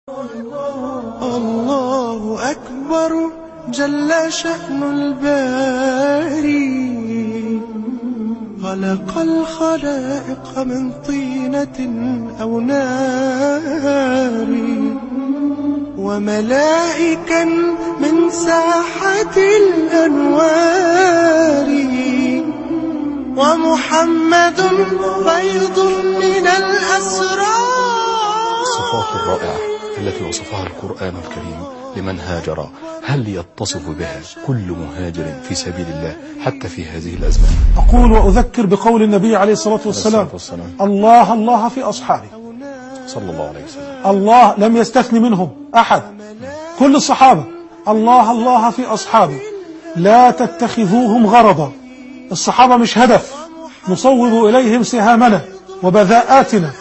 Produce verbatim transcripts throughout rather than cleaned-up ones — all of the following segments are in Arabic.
الله أكبر جل شأن الباري، خلق الخلائق من طينة أو نار، وملائكا من ساحة الأنوار، ومحمد بيض من الأسرار. الصفات الرائعة التي وصفها القرآن الكريم لمن هاجر، هل يتصف بها كل مهاجر في سبيل الله حتى في هذه الأزمة؟ أقول وأذكر بقول النبي عليه الصلاة والسلام: الله الله في أصحابه صلى الله عليه وسلم. الله لم يستثني منهم أحد، كل الصحابة الله الله في أصحابه، لا تتخذوهم غرضا. الصحابة مش هدف نصوب إليهم سهامنا وبذاءاتنا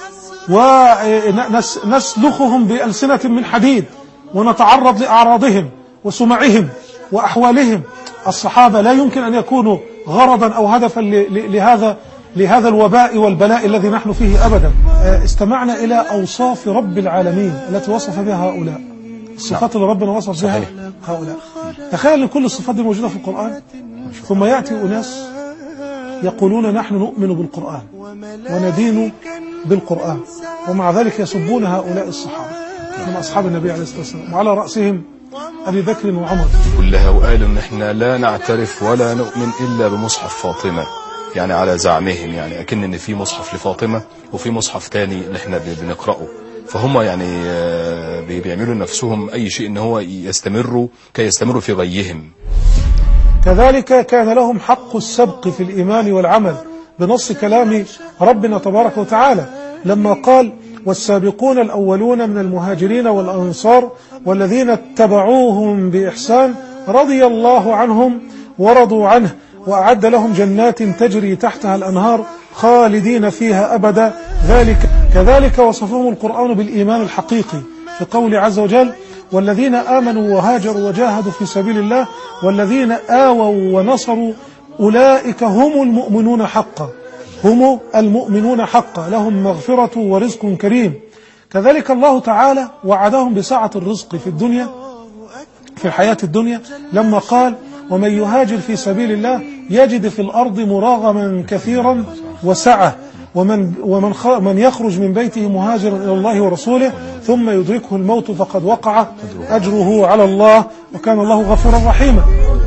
ونسلخهم بألسنة من حديد ونتعرض لأعراضهم وسمعهم وأحوالهم. الصحابة لا يمكن أن يكونوا غرضا أو هدفا لهذا لهذا الوباء والبلاء الذي نحن فيه أبدا. استمعنا إلى أوصاف رب العالمين التي وصف بها هؤلاء، الصفات اللي ربنا وصف بها هؤلاء. تخيل كل الصفات دي موجودة في القرآن، ثم يأتي أناس يقولون نحن نؤمن بالقرآن وندين بالقرآن، ومع ذلك يسبون هؤلاء الصحابة من أصحاب النبي عليه الصلاة والسلام، وعلى رأسهم أبي بكر وعمر كلها. وقالوا إن إحنا لا نعترف ولا نؤمن إلا بمصحف فاطمة، يعني على زعمهم، يعني أكن إن في مصحف لفاطمة وفي مصحف تاني اللي إحنا بنقرأه، فهم يعني بيعملوا نفسهم أي شيء إن هو يستمروا كي يستمروا في غيهم. كذلك كان لهم حق السبق في الإيمان والعمل بنص كلام ربنا تبارك وتعالى لما قال: والسابقون الأولون من المهاجرين والأنصار والذين اتبعوهم بإحسان رضي الله عنهم ورضوا عنه وأعد لهم جنات تجري تحتها الأنهار خالدين فيها أبدا ذلك. كذلك وصفهم القرآن بالإيمان الحقيقي في قول عز وجل: والذين آمنوا وهاجروا وجاهدوا في سبيل الله والذين آووا ونصروا أولئك هم المؤمنون حقا، هم المؤمنون حقا لهم مغفرة ورزق كريم. كذلك الله تعالى وعدهم بسعة الرزق في الدنيا في الحياة الدنيا لما قال: ومن يهاجر في سبيل الله يجد في الأرض مراغما كثيرا وسعة، ومن ومن من يخرج من بيته مهاجرا إلى الله ورسوله ثم يدركه الموت فقد وقع أجره على الله وكان الله غفورا رحيما.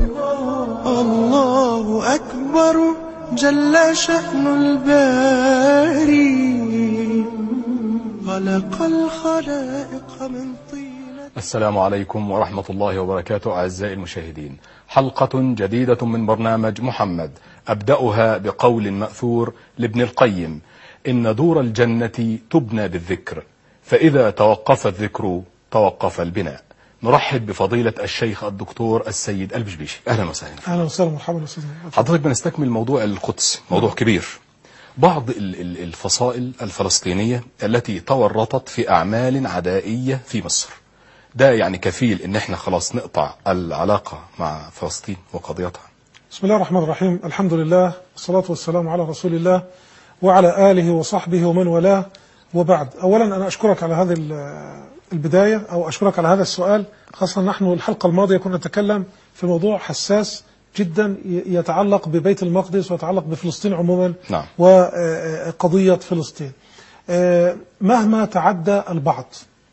الله أكبر جل شأن الباري، خلق الخلائق من طينة. السلام عليكم ورحمة الله وبركاته أعزائي المشاهدين، حلقة جديدة من برنامج محمد، أبدأها بقول مأثور لابن القيم: إن دور الجنة تبنى بالذكر، فإذا توقف الذكر توقف البناء. نرحب بفضيلة الشيخ الدكتور السيد البشبيشي، أهلا وسهلا. أهلا وسهلا مرحبا أستاذ. حضرتك بنستكمل موضوع القدس، موضوع كبير. بعض الفصائل الفلسطينية التي تورطت في أعمال عدائية في مصر، ده يعني كفيل إن احنا خلاص نقطع العلاقة مع فلسطين وقضيتها؟ بسم الله الرحمن الرحيم، الحمد لله والصلاة والسلام على رسول الله وعلى آله وصحبه ومن والاه، وبعد. أولا أنا أشكرك على هذه البداية، أو أشكرك على هذا السؤال، خاصة نحن الحلقة الماضية كنا نتكلم في موضوع حساس جدا يتعلق ببيت المقدس ويتعلق بفلسطين عموما. نعم. وقضية فلسطين. مهما تعدى البعض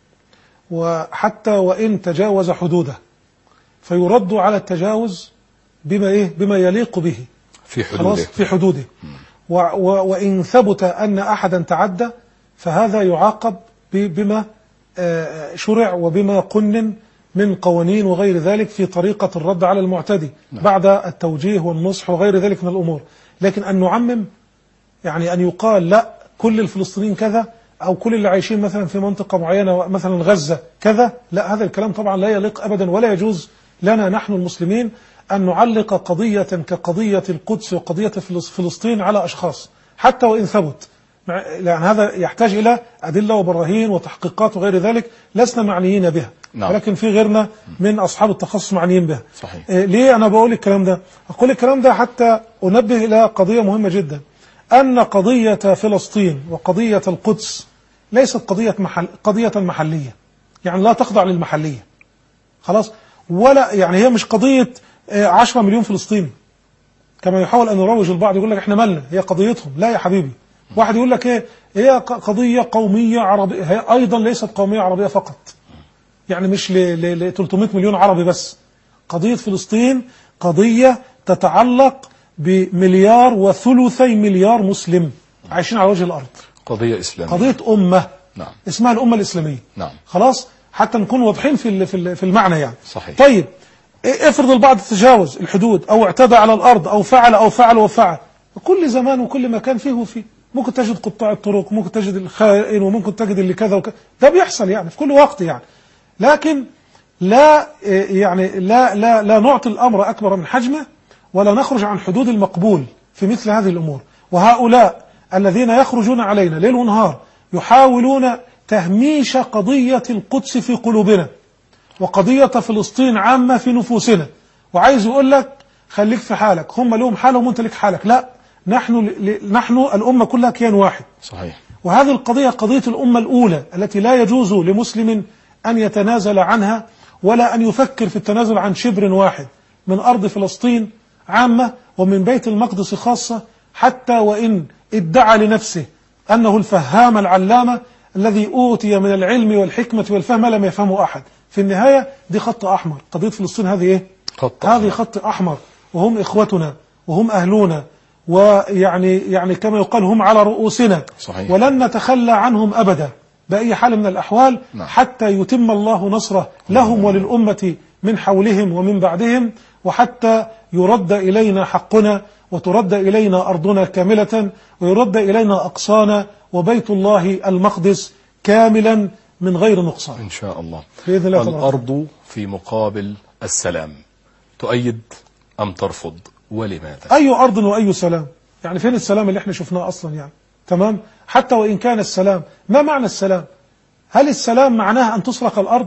وحتى وإن تجاوز حدوده فيرد على التجاوز بما إيه بما يليق به في حدوده في حدوده و و وإن ثبت أن أحدا تعدى فهذا يعاقب بما شرع وبما قنن من قوانين وغير ذلك في طريقة الرد على المعتدي. نعم. بعد التوجيه والنصح وغير ذلك من الأمور. لكن أن نعمم، يعني أن يقال لا كل الفلسطينيين كذا، أو كل اللي عايشين مثلا في منطقة معينة مثلا غزة كذا، لا، هذا الكلام طبعا لا يليق أبدا، ولا يجوز لنا نحن المسلمين أن نعلق قضية كقضية القدس وقضية فلسطين على أشخاص حتى وإن ثبت، لأن هذا يحتاج إلى أدلة وبراهين وتحقيقات وغير ذلك لسنا معنيين بها. نعم. ولكن في غيرنا من أصحاب التخصص معنيين بها. صحيح. إيه ليه أنا بقول الكلام ده؟ أقول الكلام ده حتى أنبه إلى قضية مهمة جدا، أن قضية فلسطين وقضية القدس ليست قضية محل قضية محلية يعني لا تخضع للمحلية خلاص، ولا يعني هي مش قضية عشرة مليون فلسطيني كما يحاول أن يروج البعض، يقول لك احنا مالنا، هي قضيتهم. لا يا حبيبي، واحد يقول لك ايه، هي قضية قومية عربية، هي أيضا ليست قومية عربية فقط، يعني مش ل ثلاثمائة مليون عربي بس. قضية فلسطين قضية تتعلق بمليار وثلثي مليار مسلم عايشين على وجه الأرض. قضية إسلامية، قضية أمة، نعم، اسمها الأمة الإسلامية. نعم، خلاص، حتى نكون واضحين في في المعنى يعني. صحيح. طيب افرض البعض تجاوز الحدود أو اعتدى على الأرض أو فعل أو فعل وفعل، كل زمان وكل مكان فيه وفيه، ممكن تجد قطاع الطرق، ممكن تجد الخائن، وممكن تجد اللي كذا وكذا، ده بيحصل يعني في كل وقت يعني. لكن لا يعني لا لا لا نعطي الأمر أكبر من حجمه، ولا نخرج عن حدود المقبول في مثل هذه الأمور. وهؤلاء الذين يخرجون علينا ليل ونهار يحاولون تهميش قضية القدس في قلوبنا وقضية فلسطين عامة في نفوسنا، وعايز يقول لك خليك في حالك، هم لهم حالهم وانت لك حالك. لا، نحن نحن الأمة كلها كيان واحد. صحيح. وهذه القضية قضية الأمة الأولى التي لا يجوز لمسلم أن يتنازل عنها، ولا أن يفكر في التنازل عن شبر واحد من أرض فلسطين عامة ومن بيت المقدس خاصة، حتى وإن ادعى لنفسه أنه الفهام العلامة الذي أوتي من العلم والحكمة والفهم لم يفهمه أحد. في النهاية دي خط أحمر، قضية فلسطين هذه إيه؟ خط هذه خط أحمر، وهم إخوتنا وهم أهلنا، ويعني يعني كما يقال هم على رؤوسنا. صحيح. ولن نتخلى عنهم أبدا بأي حال من الأحوال. نعم. حتى يتم الله نصره لهم وللأمة من حولهم ومن بعدهم، وحتى يرد إلينا حقنا، وترد إلينا أرضنا كاملة، ويرد إلينا أقصانا، وبيت الله المقدس كاملا من غير نقصان إن شاء الله بإذن الله. الأرض في مقابل السلام، تؤيد أم ترفض، ولماذا؟ أي أرض وأي سلام؟ يعني فين السلام اللي احنا شفناه أصلا يعني؟ تمام؟ حتى وإن كان السلام، ما معنى السلام؟ هل السلام معناه أن تسرق الأرض؟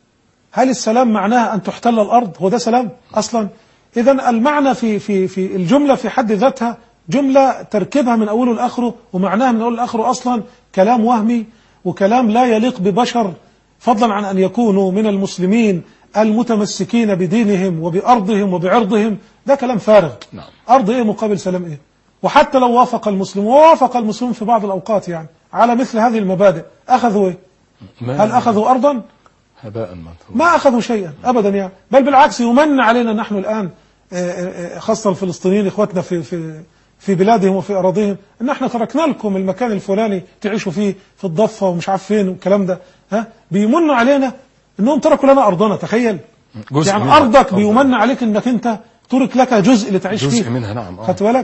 هل السلام معناه أن تحتل الأرض؟ هو ده سلام أصلا؟ إذن المعنى في في في الجملة في حد ذاتها جملة تركيبها من أوله لآخره ومعناها من أوله لآخره أصلا كلام وهمي، وكلام لا يليق ببشر، فضلا عن أن يكونوا من المسلمين المتمسكين بدينهم وبأرضهم وبعرضهم. ده كلام فارغ. نعم. أرض إيه مقابل سلام إيه؟ وحتى لو وافق المسلم ووافق المسلمون في بعض الأوقات يعني على مثل هذه المبادئ، أخذوا إيه؟ هل أخذوا أرضا؟ هباء منثورا. ما أخذوا شيئا أبدا يعني، بل بالعكس يمن علينا نحن الآن، خاصة الفلسطينيين إخوتنا في في في بلادهم وفي أراضيهم، إن احنا تركنا لكم المكان الفلاني تعيشوا فيه في الضفة ومش عارف فين والكلام ده. ها، بيمنوا علينا إنهم تركوا لنا أرضنا. تخيل يعني أرضك بيمن عليك إنك أنت ترك لك جزء لتعيش جزء فيه منها. نعم. خدت بالك؟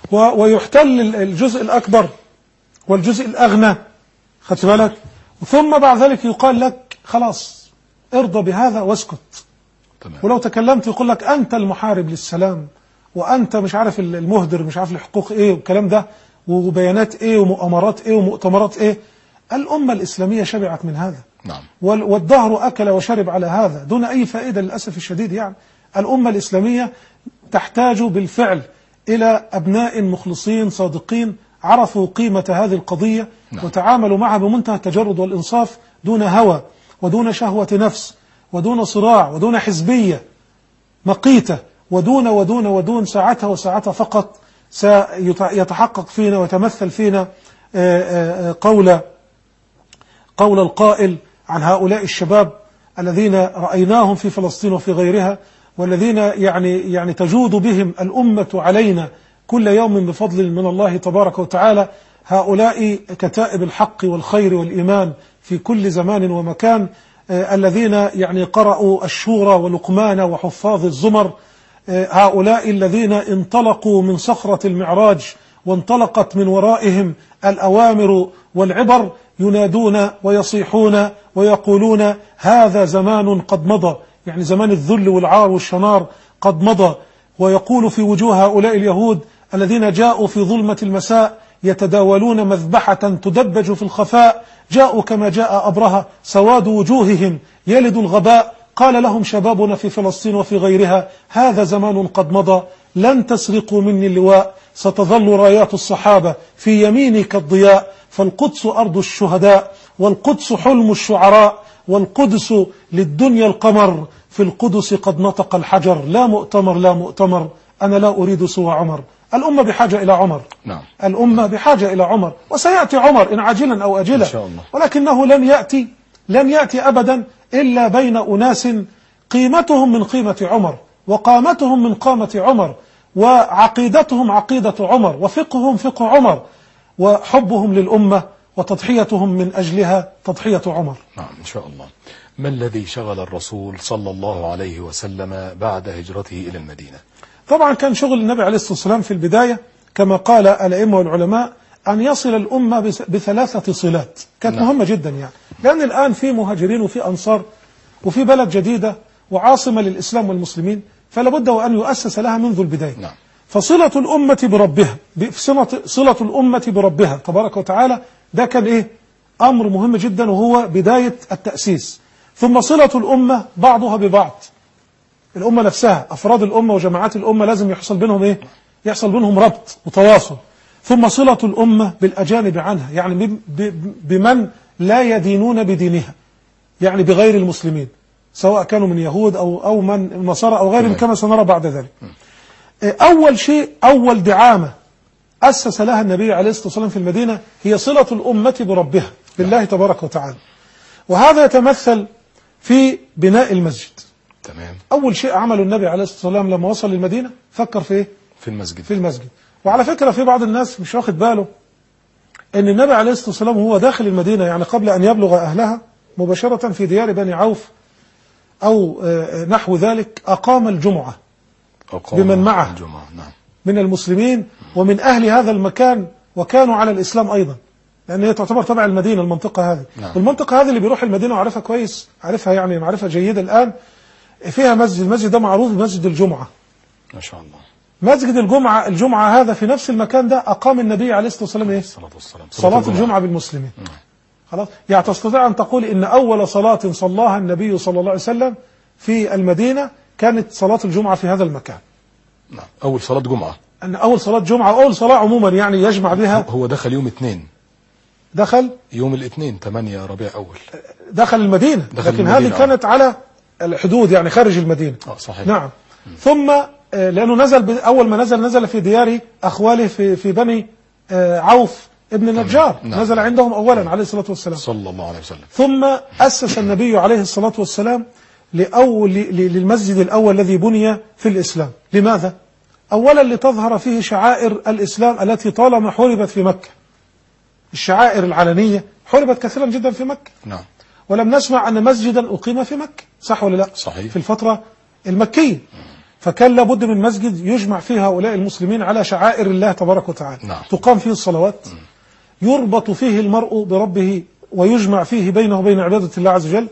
ويحتل الجزء الأكبر والجزء الأغنى، خدت بالك؟ ثم بعد ذلك يقال لك خلاص ارضى بهذا واسكت. تمام. ولو تكلمت يقول لك أنت المحارب للسلام، وأنت مش عارف المهدر مش عارف الحقوق إيه والكلام ده، وبيانات إيه ومؤامرات إيه ومؤتمرات إيه. الأمة الإسلامية شبعت من هذا. نعم. والدهر أكل وشرب على هذا دون أي فائدة للأسف الشديد يعني. الأمة الإسلامية تحتاج بالفعل إلى أبناء مخلصين صادقين عرفوا قيمة هذه القضية. نعم. وتعاملوا معها بمنتهى التجرد والإنصاف، دون هوى ودون شهوة نفس ودون صراع ودون حزبية مقيتة ودون ودون ودون ساعتها وساعتها فقط سيتحقق فينا ويتمثل فينا قول قول القائل عن هؤلاء الشباب الذين رأيناهم في فلسطين وفي غيرها، والذين يعني يعني تجود بهم الأمة علينا كل يوم بفضل من الله تبارك وتعالى. هؤلاء كتائب الحق والخير والإيمان في كل زمان ومكان، آه الذين يعني قرأوا الشورى ولقمان وحفاظ الزمر، آه هؤلاء الذين انطلقوا من صخرة المعراج وانطلقت من ورائهم الأوامر والعبر، ينادون ويصيحون ويقولون هذا زمان قد مضى، يعني زمان الذل والعار والشنار قد مضى. ويقول في وجوه هؤلاء اليهود الذين جاءوا في ظلمة المساء يتداولون مذبحة تدبج في الخفاء، جاءوا كما جاء أبرهة سواد وجوههم يلد الغباء، قال لهم شبابنا في فلسطين وفي غيرها هذا زمان قد مضى، لن تسرقوا مني اللواء، ستظل رايات الصحابة في يميني كالضياء، فالقدس أرض الشهداء والقدس حلم الشعراء، والقدس للدنيا القمر، في القدس قد نطق الحجر، لا مؤتمر لا مؤتمر، أنا لا أريد سوى عمر. الأمة بحاجة إلى عمر. نعم. الأمة بحاجة إلى عمر، وسيأتي عمر إن عاجلا أو أجلا، إن شاء الله. ولكنه لن يأتي لن يأتي أبدا إلا بين أناس قيمتهم من قيمة عمر، وقامتهم من قامة عمر، وعقيدتهم عقيدة عمر، وفقههم فقه عمر، وحبهم للأمة وتضحيتهم من أجلها تضحية عمر. نعم إن شاء الله. ما الذي شغل الرسول صلى الله عليه وسلم بعد هجرته إلى المدينة؟ طبعا كان شغل النبي عليه الصلاة والسلام في البداية كما قال الأئمة والعلماء أن يصل الأمة بثلاثة صلات، كانت نعم. مهمة جدا يعني، لأن الآن في مهاجرين وفي أنصار وفي بلد جديدة وعاصمة للإسلام والمسلمين، فلا بد وأن يؤسس لها منذ البداية. نعم. فصلة الأمة بربها، صلة الأمة بربها تبارك وتعالى، ده كان إيه؟ أمر مهم جدا، وهو بداية التأسيس. ثم صلة الأمة بعضها ببعض، الأمة نفسها، أفراد الأمة وجماعات الأمة لازم يحصل بينهم إيه؟ يحصل بينهم ربط وتواصل. ثم صلة الأمة بالأجانب عنها، يعني بمن لا يدينون بدينها، يعني بغير المسلمين، سواء كانوا من يهود أو أو من نصارى أو غيرهم، كما سنرى بعد ذلك. أول شيء، أول دعامة أسس لها النبي عليه الصلاة والسلام في المدينة هي صلة الأمة بربها، بالله تبارك وتعالى، وهذا يتمثل في بناء المسجد. تمام. أول شيء عمله النبي عليه الصلاة والسلام لما وصل للمدينة فكر في إيه؟ في المسجد. في المسجد. وعلى فكرة في بعض الناس مش واخد باله أن النبي عليه الصلاة والسلام هو داخل المدينة، يعني قبل أن يبلغ أهلها مباشرة في ديار بني عوف أو نحو ذلك، أقام الجمعة أقام بمن معه الجمعة. نعم. من المسلمين ومن أهل هذا المكان، وكانوا على الإسلام أيضا، لأن هي تعتبر تبع المدينة المنطقة هذه. نعم. والمنطقة هذه اللي بيروح المدينة وعارفها كويس، عارفها يعني معرفة جيدة الآن، فيها مسجد، المسجد ده معروف بمسجد الجمعة. ما شاء الله. مسجد الجمعة الجمعة هذا في نفس المكان ده أقام النبي عليه الصلاة والسلام إيه؟ الصلاة والسلام. صلاة الجمعة, الجمعة بالمسلمين. نعم. خلاص، يعني تستطيع أن تقول إن أول صلاة صلاها النبي صلى الله عليه وسلم في المدينة كانت صلاة الجمعة في هذا المكان. نعم. أول صلاة جمعة. أن أول صلاة جمعة، أول صلاة عموما يعني يجمع بها. هو دخل يوم اثنين. دخل يوم الاثنين ثمانية ربيع أول. دخل المدينة، دخل لكن المدينة. هذه كانت على الحدود يعني خارج المدينة. آه صحيح. نعم. م. ثم لأنه نزل أول ما نزل نزل في ديار أخواله في في بني عوف ابن النجار. نعم. نزل عندهم أولا عليه الصلاة والسلام صلى الله عليه وسلم. ثم أسس النبي عليه الصلاة والسلام لأول للمسجد الأول الذي بني في الإسلام. لماذا؟ أولا لتظهر فيه شعائر الإسلام التي طالما حربت في مكة. الشعائر العلنية حربت كثيرا جدا في مكة. نعم. ولم نسمع أن مسجدا أقيم في مكة، صح ولا لا؟ صحيح. في الفترة المكية. فكان لابد من مسجد يجمع فيه هؤلاء المسلمين على شعائر الله تبارك وتعالى. نعم. تقام فيه الصلوات، يربط فيه المرء بربه ويجمع فيه بينه وبين عبادة الله عز وجل،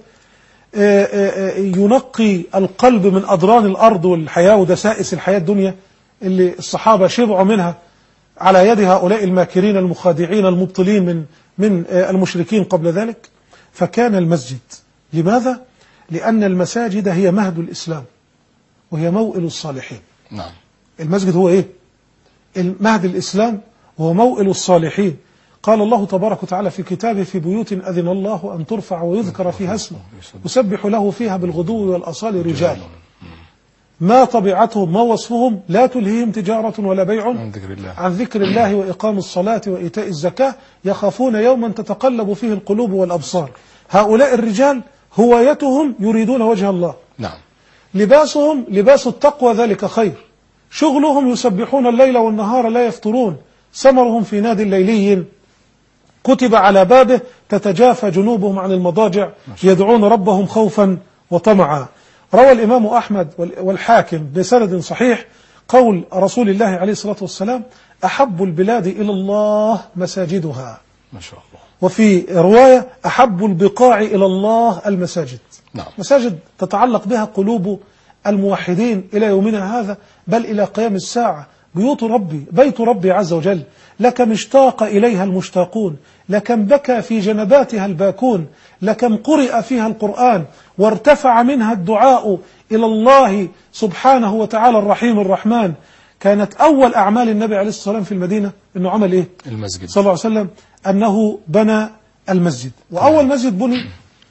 ينقي القلب من أضران الأرض والحياة ودسائس الحياة الدنيا اللي الصحابة شبعوا منها على يد هؤلاء الماكرين المخادعين المبطلين من من المشركين قبل ذلك. فكان المسجد، لماذا؟ لأن المساجد هي مهد الإسلام وهي موئل الصالحين. نعم. المسجد هو إيه؟ مهد الإسلام وهو موئل الصالحين. قال الله تبارك وتعالى في كتابه: في بيوت أذن الله أن ترفع ويذكر فيها اسمه يسبح له فيها بالغدو والأصال رجال ما طبيعتهم ما وصفهم لا تلهيهم تجارة ولا بيع عن ذكر الله عن ذكر الله وإقام الصلاة وإيتاء الزكاة يخافون يوما تتقلب فيه القلوب والأبصار. هؤلاء الرجال هوايتهم يريدون وجه الله. نعم. لباسهم لباس التقوى ذلك خير. شغلهم يسبحون الليل والنهار لا يفطرون. ثمرهم في ناد ليلي كتب على بابه تتجافى جنوبهم عن المضاجع يدعون ربهم خوفا وطمعا. روى الإمام أحمد والحاكم بسند صحيح قول رسول الله عليه الصلاة والسلام: أحب البلاد إلى الله مساجدها. ما شاء الله. وفي رواية: أحب البقاع إلى الله المساجد. نعم. مساجد تتعلق بها قلوب الموحدين إلى يومنا هذا، بل إلى قيام الساعة. بيوت ربي، بيت ربي عز وجل، لكم اشتاق إليها المشتاقون، لكم بكى في جنباتها الباكون، لكم قرئ فيها القرآن وارتفع منها الدعاء إلى الله سبحانه وتعالى الرحيم الرحمن. كانت أول أعمال النبي عليه الصلاة والسلام في المدينة أنه عمل إيه؟ المسجد. صلى الله عليه وسلم أنه بنى المسجد. وأول مسجد بني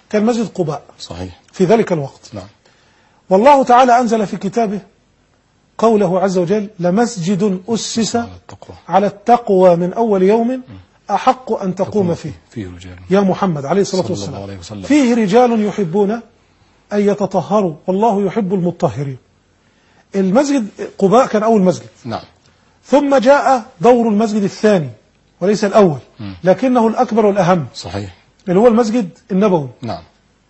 كان مسجد قباء صحيح. في ذلك الوقت. نعم. والله تعالى أنزل في كتابه قوله عز وجل: لمسجد أسس على التقوى على التقوى من أول يوم أحق أن تقوم فيه فيه رجال يا محمد عليه الصلاة صلى الله عليه والسلام. وسلم. فيه رجال يحبون أن يتطهروا والله يحب المطهرين. المسجد قباء كان أول مسجد. نعم. ثم جاء دور المسجد الثاني وليس الأول م. لكنه الأكبر والأهم، صحيح، اللي هو المسجد النبوي. نعم.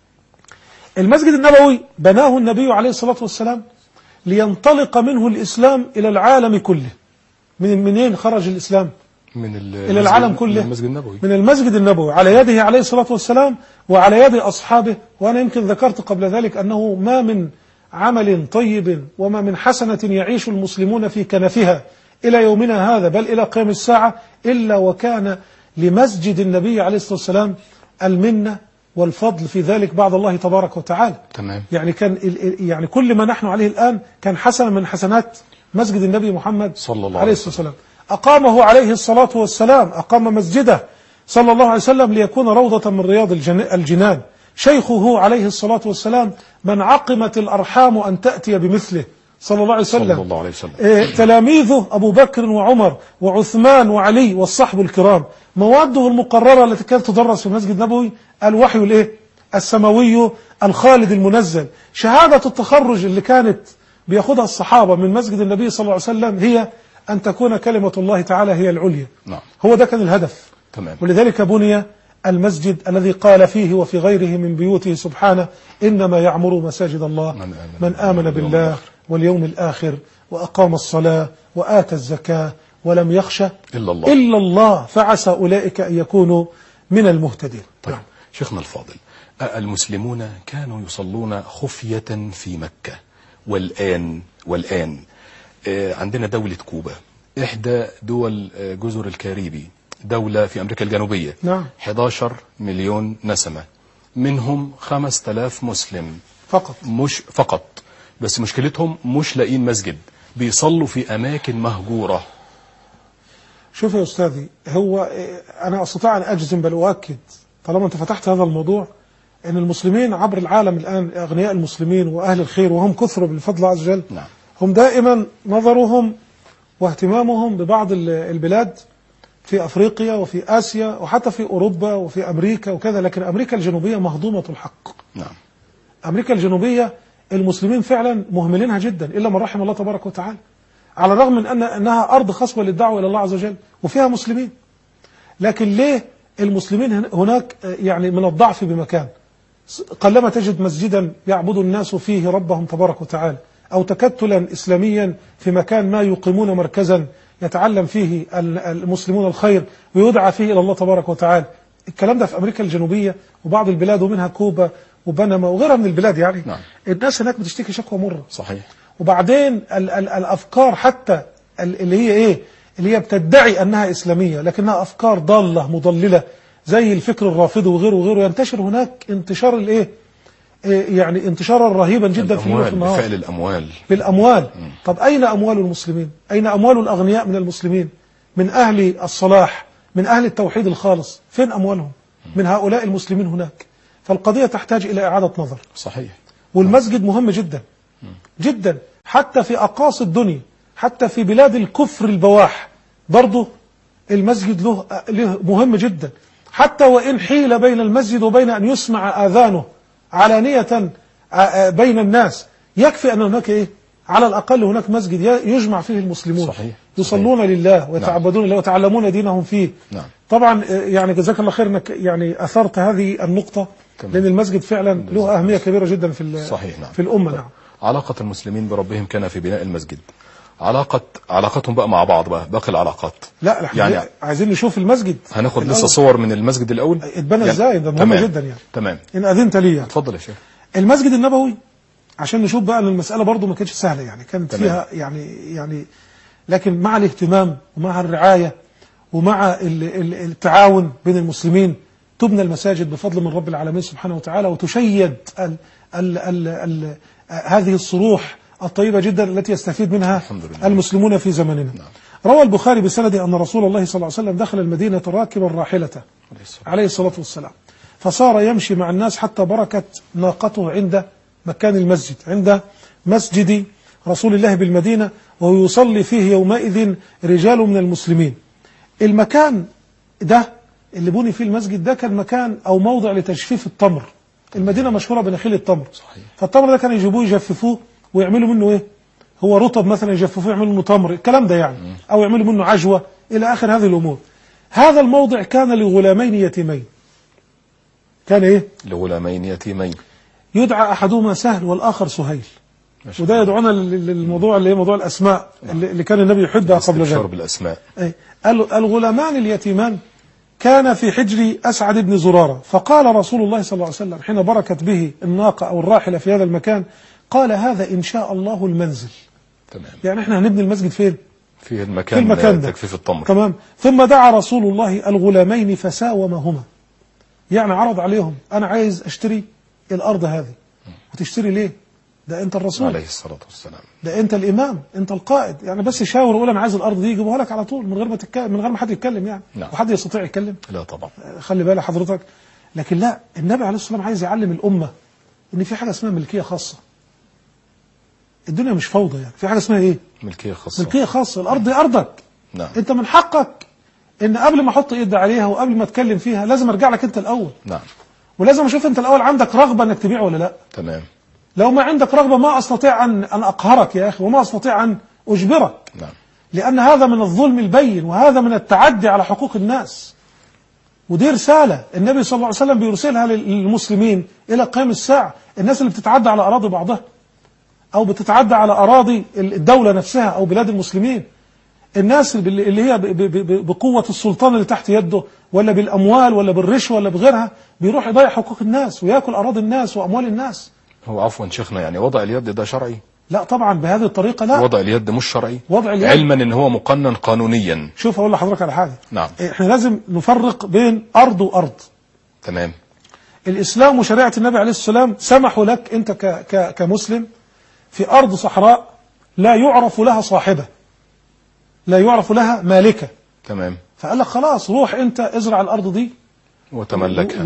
المسجد النبوي بناه النبي عليه الصلاة والسلام لينطلق منه الإسلام إلى العالم كله. من منين خرج الإسلام؟ من إلى العالم كله، من المسجد النبوي، من المسجد النبوي على يده عليه الصلاة والسلام وعلى يد أصحابه. وأنا يمكن ذكرت قبل ذلك أنه ما من عمل طيب وما من حسنة يعيش المسلمون في كنفها إلى يومنا هذا بل إلى قيام الساعة إلا وكان لمسجد النبي عليه الصلاة والسلام المنة والفضل في ذلك بعد الله تبارك وتعالى. تمام. يعني كان يعني كل ما نحن عليه الآن كان حسنة من حسنات مسجد النبي محمد صلى الله عليه الصلاة والسلام. أقامه عليه الصلاة والسلام، أقام مسجده صلى الله عليه وسلم ليكون روضة من رياض الجنان. شيخه عليه الصلاة والسلام من عقمت الأرحام أن تأتي بمثله صلى الله عليه وسلم. صلى الله عليه وسلم. إيه تلاميذه أبو بكر وعمر وعثمان وعلي والصحب الكرام. مواده المقررة التي كانت تدرس في المسجد النبوي الوحي الايه السماوي الخالد المنزل. شهادة التخرج اللي كانت بياخدها الصحابة من مسجد النبي صلى الله عليه وسلم هي أن تكون كلمة الله تعالى هي العليا. نعم. هو ده كان الهدف. تمام. ولذلك بني المسجد الذي قال فيه وفي غيره من بيوته سبحانه: إنما يعمر مساجد الله من آمن, من آمن بالله واليوم الآخر وأقام الصلاة وآتى الزكاة ولم يخشى إلا الله, إلا الله فعسى أولئك أن يكونوا من المهتدين. طيب نعم. شيخنا الفاضل، المسلمون كانوا يصلون خفية في مكة، والآن والآن عندنا دولة كوبا إحدى دول جزر الكاريبي، دولة في أمريكا الجنوبية. نعم. أحد عشر مليون نسمة، منهم خمسة آلاف مسلم فقط. مش فقط، بس مشكلتهم مش لاقين مسجد، بيصلوا في أماكن مهجورة. شوف يا أستاذي، هو أنا أستطيع أن أجزم بل أؤكد طالما أنت فتحت هذا الموضوع أن المسلمين عبر العالم الآن، أغنياء المسلمين وأهل الخير وهم كثر بالفضل الله عز وجل. نعم. هم دائما نظرهم واهتمامهم ببعض البلاد في أفريقيا وفي آسيا وحتى في أوروبا وفي أمريكا وكذا، لكن أمريكا الجنوبية مهضومة الحق. نعم. أمريكا الجنوبية المسلمين فعلا مهملينها جدا إلا من رحم الله تبارك وتعالى، على الرغم من أن أنها أرض خصبة للدعوة إلى الله عز وجل وفيها مسلمين. لكن ليه المسلمين هناك يعني من الضعف بمكان؟ قلما تجد مسجدا يعبد الناس فيه ربهم تبارك وتعالى، أو تكتلا إسلاميا في مكان ما يقيمون مركزا يتعلم فيه المسلمون الخير ويدعى فيه إلى الله تبارك وتعالى. الكلام ده في أمريكا الجنوبية وبعض البلاد ومنها كوبا وبنما وغيرها من البلاد. يعني نعم. الناس هناك بتشتكي شكوى مرة. صحيح. وبعدين ال ال الأفكار حتى اللي هي إيه اللي هي بتدعي أنها إسلامية لكنها أفكار ضالة مضللة زي الفكر الرافضي وغيره وغيره ينتشر هناك انتشار الإيه يعني انتشارا رهيبا جدا في اليوم النهار. بفعل الأموال. بالأموال. طب أين أموال المسلمين؟ أين أموال الأغنياء من المسلمين؟ من أهل الصلاح، من أهل التوحيد الخالص، فين أموالهم؟ من هؤلاء المسلمين هناك. فالقضية تحتاج إلى إعادة نظر. صحيح. والمسجد مهم جدا جدا، حتى في أقاصي الدنيا، حتى في بلاد الكفر البواح برضه المسجد له له مهم جدا، حتى وإن حيل بين المسجد وبين أن يسمع آذانه علانية بين الناس، يكفي أن هناك إيه؟ على الأقل هناك مسجد يجمع فيه المسلمون. صحيح. يصلون صحيح. لله ويتعبدون لله ويتعلمون دينهم فيه. نعم. طبعا يعني جزاك الله خير انك يعني اثرت هذه النقطة. تمام. لأن المسجد فعلا له أهمية كبيرة جدا في صحيح. نعم. في الأمة. نعم. علاقة المسلمين بربهم كان في بناء المسجد. علاقة علاقتهم بقى مع بعض بقى باقي العلاقات. لا يعني عايزين نشوف المسجد. هناخد لسه صور من المسجد الأول. اتبنى يعني ازاي؟ ده مهم جدا يعني. تمام. إن أذنت لي يعني. اتفضل يا شيخ. المسجد النبوي عشان نشوف بقى ان المسألة برضو ما كانتش سهلة يعني، كانت تمام. فيها يعني يعني لكن مع الاهتمام ومع الرعاية ومع التعاون بين المسلمين تبنى المساجد بفضل من رب العالمين سبحانه وتعالى، وتشيد ال ال ال ال هذه الصروح الطيبة جدا التي يستفيد منها المسلمون في زمننا. نعم. روى البخاري بسنده أن رسول الله صلى الله عليه وسلم دخل المدينة راكبا راحلته عليه الصلاة والسلام، فصار يمشي مع الناس حتى بركت ناقته عند مكان المسجد، عند مسجد رسول الله بالمدينة، ويصلي فيه يومئذ رجال من المسلمين. المكان ده اللي بني فيه المسجد ده كان مكان أو موضع لتجفيف التمر. المدينة مشهورة بنخيل التمر، صحيح. فالتمر ده كانوا يجيبوه يجففوه ويعملوا منه إيه؟ هو رطب مثلا يجففوه يعملوا منه تمر، الكلام ده يعني، أو يعملوا منه عجوة إلى آخر هذه الأمور. هذا الموضع كان لغلامين يتيمين. كان إيه؟ لغلامين يتيمين يدعى أحدهما سهل والآخر سهيل. وده يدعونا للموضوع اللي هي موضوع الأسماء اللي كان النبي يحبها قبل ذلك. بالأسماء. أي. الغلامان اليتيمان كان في حجر أسعد بن زرارة، فقال رسول الله صلى الله عليه وسلم حين بركت به الناقة أو الراحلة في هذا المكان، قال هذا إن شاء الله المنزل. تمام. يعني احنا هنبني المسجد فين؟ في المكان, في المكان ده تجفيف التمر. تمام. ثم دعا رسول الله الغلامين فساومهما، يعني عرض عليهم أنا عايز أشتري الأرض هذه. وتشتري ليه؟ ده أنت الرسول عليه الصلاة والسلام، ده أنت الإمام، أنت القائد، يعني بس يشاور ويقول أنا عايز الأرض دي يجيبوها لك على طول من غير ما تتكلم، من غير ما حد يتكلم يعني. نعم. وحد يستطيع يتكلم؟ لا طبعا. خلي بالك حضرتك. لكن لا، النبي عليه الصلاة والسلام عايز يعلم الأمة إن في حاجة اسمها ملكية خاصة. الدنيا مش فوضى، يعني في حاجة اسمها إيه؟ ملكية خاصة. ملكية خاصة. الأرض دي أرضك. نعم. أنت من حقك إن قبل ما أحط إيدي عليها وقبل ما أتكلم فيها لازم أرجع لك أنت الأول. نعم. ولازم أشوف أنت الأول عندك رغبة إنك تبيع ولا لا. تمام. لو ما عندك رغبة ما أستطيع أن أن أقهرك يا أخي، وما أستطيع أن أجبرك. نعم. لأن هذا من الظلم البين، وهذا من التعدي على حقوق الناس. ودي رسالة النبي صلى الله عليه وسلم بيرسلها للمسلمين إلى قيام الساعة. الناس اللي بتتعدى على أراضي بعضها أو بتتعدى على أراضي الدولة نفسها أو بلاد المسلمين، الناس اللي هي بقوة السلطان اللي تحت يده ولا بالأموال ولا بالرشوة ولا بغيرها بيروح يضيع حقوق الناس ويأكل أراضي الناس وأموال الناس. هو عفوا شيخنا، يعني وضع اليد ده شرعي؟ لا طبعا بهذه الطريقة لا. وضع اليد مش شرعي؟ وضع اليد علما ان هو مقنن قانونيا. شوف أقول لحضرتك على حاجة. نعم. احنا لازم نفرق بين أرض وأرض. تمام. الإسلام وشريعة النبي عليه السلام سمحوا لك أنت ك ك كمسلم في أرض صحراء لا يعرف لها صاحبة، لا يعرف لها مالكة. تمام. فقال لك خلاص روح أنت ازرع الأرض دي وتملكها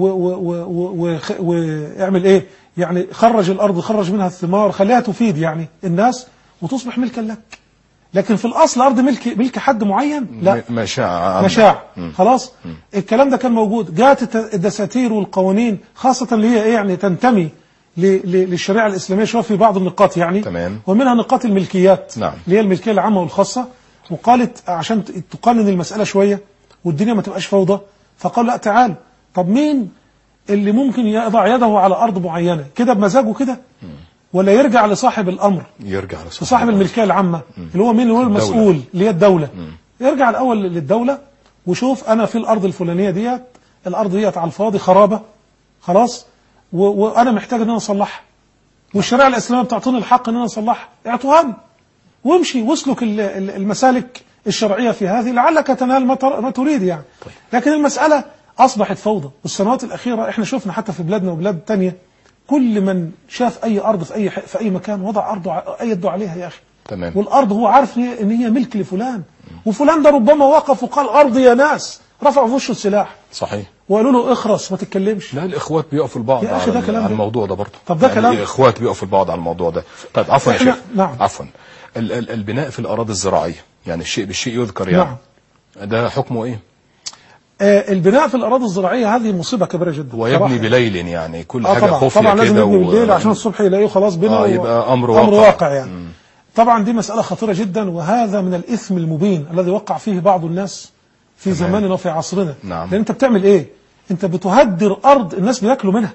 واعمل ايه يعني، خرج الأرض، خرج منها الثمار، خليها تفيد يعني الناس وتصبح ملكا لك. لكن في الأصل أرض ملك ملك حد معين لا، مشاع مشاع. خلاص. م. الكلام ده كان موجود. جاءت الدساتير والقوانين خاصة اللي هي ايه يعني تنتمي للشريعة الإسلامية شوية في بعض النقاط يعني. تمام. ومنها نقاط الملكيات. نعم. اللي هي الملكية العامة والخاصة. وقالت عشان تقنن المسألة شوية والدنيا ما تبقاش فوضى، فقال لا تعال، طب مين اللي ممكن يضع يده على أرض معينة كده بمزاجه كده، ولا يرجع لصاحب الأمر، يرجع لصاحب, لصاحب الملكية العامة م. اللي هو مين، اللي هو المسؤول اللي هي الدولة. م. يرجع الأول للدولة وشوف أنا في الأرض الفلانية ديت، الأرض ديت على الفاضي خرابة خلاص، وأنا محتاج أن أنا أصلحها، والشريعة الإسلامية بتعطيني الحق أن أنا أصلحها، اعطوها لي وامشي واسلك المسالك الشرعية في هذه لعلك تنال ما تريد يعني. طيب. لكن المسألة أصبحت فوضى. والسنوات الأخيرة احنا شفنا حتى في بلادنا وبلاد تانية كل من شاف أي أرض في أي في أي مكان وضع أرضه أيده عليها يا أخي. تمام. والأرض هو عارف إن هي ملك لفلان، م. وفلان ده ربما وقف وقال أرض يا ناس، رفعوا في وشه السلاح. صحيح. وقالوا له اخرس ما تتكلمش. لا الإخوات بيقفوا البعض على, على الموضوع ده برضه. طب ده كلام. الإخوات بيقفوا البعض على الموضوع ده. طيب عفوا يا شيخ. نعم. عفوا. ال ال البناء في الأراضي الزراعية يعني الشيء بالشيء يذكر يعني. نعم. ده حكمه إيه؟ آه البناء في الأراضي الزراعية هذه مصيبة كبيرة جدا. ويبني بليل يعني كل آه حاجة طبعا. خفية طبعا لازم يبني و... بالليل عشان الصبح يلاقيه خلاص بنا آه يبقى أمر واقع, أمر واقع يعني. م. طبعا دي مسألة خطيرة جدا، وهذا من الإثم المبين الذي وقع فيه بعض الناس في تمام. زماننا وفي عصرنا. نعم. لأن أنت بتعمل إيه؟ أنت بتهدر أرض الناس بياكلوا منها.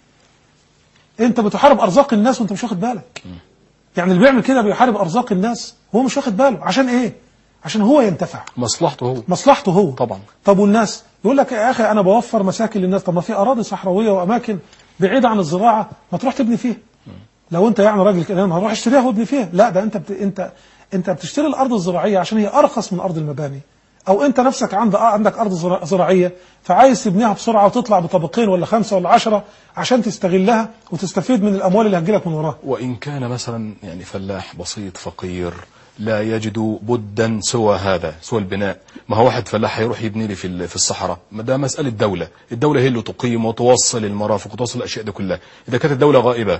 أنت بتحارب أرزاق الناس وأنت مش واخد بالك. م. يعني اللي بيعمل كده بيحارب أرزاق الناس وهو مش واخد باله. عشان إيه؟ عشان هو ينتفع، مصلحته هو مصلحته هو طبعا. طب والناس يقول لك يا أخي أنا بوفر مساكن للناس، طب ما في أراضي صحراوية وأماكن بعيدة عن الزراعة ما تروح تبني فيها. م. لو أنت يعني راجل كده هروح اشتريها وابني فيها. لا ده أنت بت... أنت أنت بتشتري الأرض الزراعية عشان هي أرخص من أرض المباني، أو أنت نفسك عند عندك أرض زراعية فعايز تبنيها بسرعة وتطلع بطبقين ولا خمسة ولا عشرة عشان تستغلها وتستفيد من الأموال اللي هتجيلك من وراها. وإن كان مثلا يعني فلاح بسيط فقير لا يجدوا بدا سوى هذا، سوى البناء. ما هو واحد فلاح هيروح يبني لي في في الصحراء، ما ده مسألة دولة، الدولة هي اللي تقيم وتوصل المرافق وتوصل الأشياء دي كلها. إذا كانت الدولة غائبة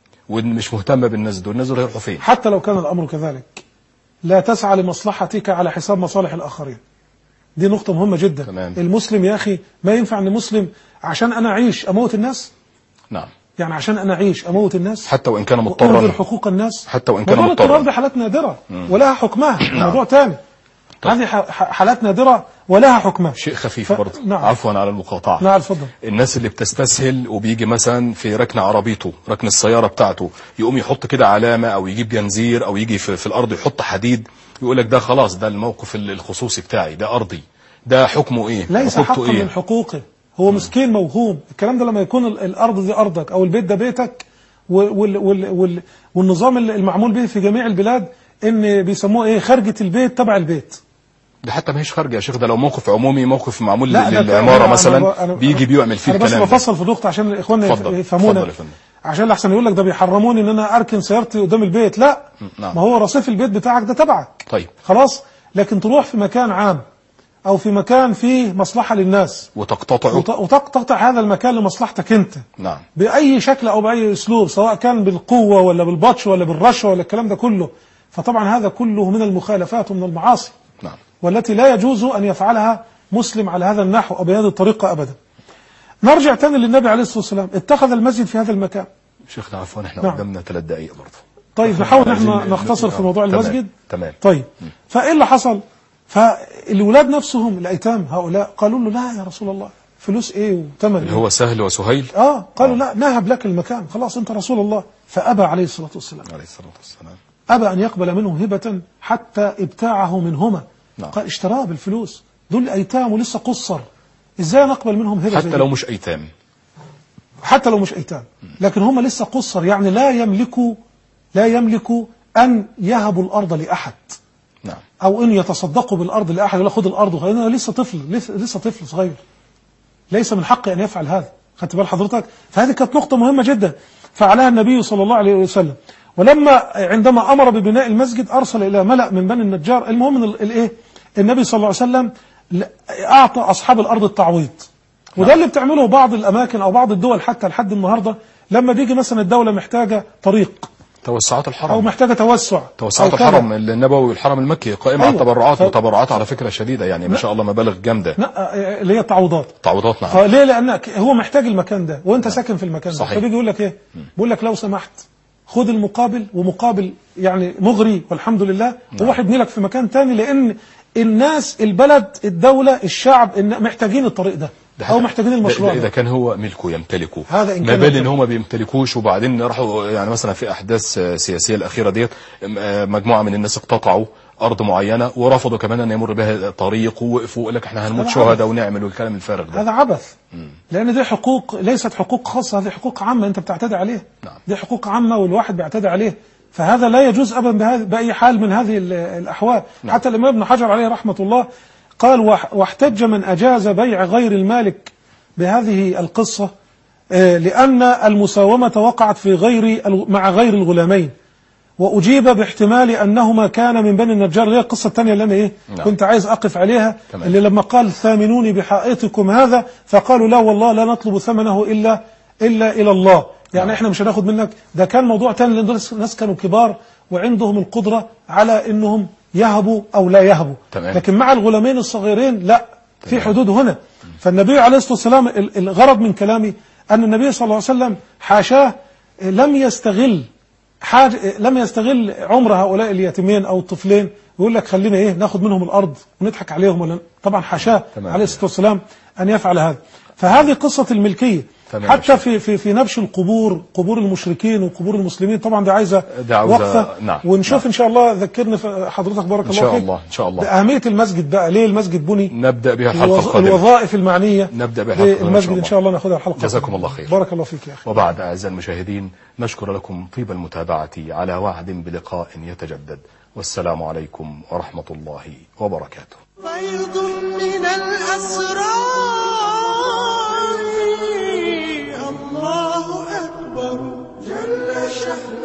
ومش مهتمة بالناس دول، الناس دول هيروحوا فين؟ حتى لو كان الأمر كذلك لا تسعى لمصلحتك على حساب مصالح الآخرين. دي نقطة مهمة جدا. تمام. المسلم يا أخي ما ينفع أن مسلم عشان أنا أعيش أموت الناس. نعم. يعني عشان أنا أعيش أموت الناس حتى وإن كان مضطرا، وأهدر حقوق الناس. حتى وإن كان مضطرا. مضطرا دي حالات نادرة مم. ولها حكمها. نعم. موضوع تاني. هذه حالات نادرة ولها حكمها. شيء خفيف ف... برضه. نعم. عفوا على المقاطعة. نعم اتفضل. الناس اللي بتستسهل وبيجي مثلا في ركن عربيته، ركن السيارة بتاعته، يقوم يحط كده علامة أو يجيب جنزير أو يجي في, في الأرض يحط حديد، يقول لك ده خلاص ده الموقف الخصوصي بتاعي، ده أرضي، ده حكمه إيه؟ ليس حقا إيه؟ من حقوقه، هو م. مسكين موهوم. الكلام ده لما يكون الأرض دي أرضك أو البيت ده بيتك، وال وال وال والنظام المعمول به في جميع البلاد إن بيسموه إيه، خارجة البيت تبع البيت. ده حتى ما هيش خارجه يا شيخ، ده لو موقف عمومي، موقف معمول لا للعماره مثلا، بيجي بيعمل فيه الكلام ده. أنا بس بفصل في النقطة عشان الإخوان يفهمونا، عشان الأحسن يقول لك ده بيحرموني إن أنا أركن سيارتي قدام البيت. لا، نعم. ما هو رصيف البيت بتاعك ده تبعك. طيب خلاص، لكن تروح في مكان عام أو في مكان فيه مصلحة للناس وتقتطعه وت... وتقتطع هذا المكان لمصلحتك أنت. نعم. بأي شكل أو بأي أسلوب، سواء كان بالقوة ولا بالبطش ولا بالرشوة ولا الكلام ده كله، فطبعا هذا كله من المخالفات ومن المعاصي. نعم. والتي لا يجوز أن يفعلها مسلم على هذا النحو أو بهذه الطريقة أبدا. نرجع تاني للنبي عليه الصلاة والسلام، اتخذ المسجد في هذا المكان. شيخنا عفوا احنا نعم. قدامنا ثلاث دقائق برضه. طيب نحاول نحن نختصر في موضوع المسجد. تمام. طيب م. فإيه اللي حصل؟ فالولاد نفسهم الأيتام هؤلاء قالوا له لا يا رسول الله، فلوس ايه وثمن اللي هو سهل وسهيل. اه قالوا آه. لا نهب لك المكان، خلاص انت رسول الله. فأبى عليه الصلاة والسلام عليه الصلاة والسلام أبى أن يقبل منه هبة حتى ابتاعه منهما. نعم. قال اشتراه بالفلوس، دول أيتام ولسه قصر، ازاي نقبل منهم هبة؟ حتى لو مش أيتام، حتى لو مش أيتام، لكن هم لسه قصر، يعني لا يملكوا لا يملكوا أن يهبوا الأرض لأحد. نعم. أو أن يتصدقوا بالأرض لأحد، ولا خذ الأرض، لأنه لسه طفل، لسه, لسه طفل صغير، ليس من حقه أن يفعل هذا. خدت بال حضرتك؟ فهذه كانت نقطة مهمة جدا فعلها النبي صلى الله عليه وسلم. ولما عندما أمر ببناء المسجد أرسل إلى ملأ من بني النجار. المهم الإيه، النبي صلى الله عليه وسلم أعطى أصحاب الأرض التعويض. وده نعم. اللي بتعمله بعض الأماكن أو بعض الدول حتى لحد النهاردة، لما بيجي مثلا الدولة محتاجة طريق، توسعات الحرم، أو محتاجة توسع، توسعات الحرم النبوي والحرم المكي قائمة على التبرعات. ف... وتبرعات على فكرة شديدة، يعني ما شاء الله مبالغ جامدة. اللي هي التعويضات. تعويضات نعم. ليه؟ لأن هو محتاج المكان ده وأنت نعم. ساكن في المكان صحيح. ده، فبيجي يقول لك إيه؟ بيقول لك لو سمحت خد المقابل، ومقابل يعني مغري والحمد لله، نعم. وواحد يبني لك في مكان تاني، لأن الناس، البلد، الدولة، الشعب محتاجين الطريق ده أو محتاجين المشروع ده. إذا كان هو ملكه يمتلكه، هذا إن ما بال إن هو ما بيمتلكوش، وبعدين راحوا يعني مثلا في أحداث سياسية الأخيرة ديت مجموعة من الناس اقتطعوا أرض معينة ورفضوا كمان أن يمر بها طريق، ووقفوا وقال لك إحنا هنموت شهداء ونعمل والكلام الفارغ ده. هذا عبث. مم. لأن دي حقوق ليست حقوق خاصة، هذه حقوق عامة أنت بتعتدي عليها. نعم. دي حقوق عامة والواحد بيعتدي عليه، فهذا لا يجوز أبدا بأي حال من هذه الأحوال. نعم. حتى الإمام ابن حجر عليه رحمة الله قال واحتج من أجاز بيع غير المالك بهذه القصة لأن المساومة وقعت في غير مع غير الغلامين، وأجيب باحتمال أنهما كان من بني النجار، اللي هي القصة الثانية اللي أنا إيه نعم. كنت عايز أقف عليها. تمام. اللي لما قال ثامنوني بحائطكم هذا، فقالوا لا والله لا نطلب ثمنه إلا إلا إلى الله، يعني نعم. إحنا مش هناخد منك. ده كان موضوع ثاني، لأن الناس كانوا كبار وعندهم القدرة على إنهم يهبوا أو لا يهبوا. تمام. لكن مع الغلامين الصغيرين لا، في حدود هنا. فالنبي عليه الصلاة والسلام الغرض من كلامي أن النبي صلى الله عليه وسلم حاشاه لم يستغل حاجة لم يستغل عمر هؤلاء اليتيمين أو الطفلين، يقول لك خلينا إيه ناخد منهم الأرض ونضحك عليهم، ولا طبعا حاشاه عليه الصلاة والسلام أن يفعل هذا. فهذه قصة الملكية. حتى في في في نبش القبور، قبور المشركين وقبور المسلمين، طبعا دي عايزه وقفه. نعم. ونشوف نعم. ان شاء الله. ذكرني حضرتك بارك الله فيك. ان شاء الله ان شاء الله باهميه المسجد بقى، ليه المسجد بني، نبدا بها الحلقه القادمه، الوظائف المعنيه نبدا بها الحلقه المسجد ان شاء الله ناخذها الحلقه. جزاكم الله خير. بارك الله فيك يا اخي. وبعد اعزائي المشاهدين نشكر لكم طيب المتابعه على وعد بلقاء يتجدد، والسلام عليكم ورحمه الله وبركاته. فيض من الأسرار، الله أكبر جل شأنه.